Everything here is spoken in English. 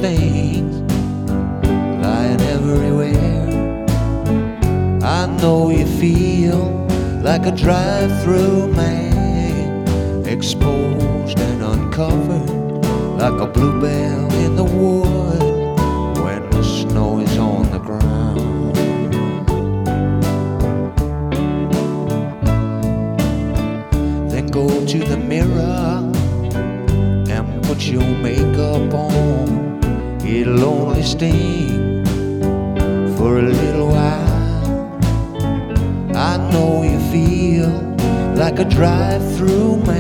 stains lying everywhere. I know you feel like a drive-through man, exposed and uncovered like a bluebell in the wood when the snow is on the ground. Then go to the mirror and put your makeup on. It'll only sting for a little while. I know you feel like a drive-through man,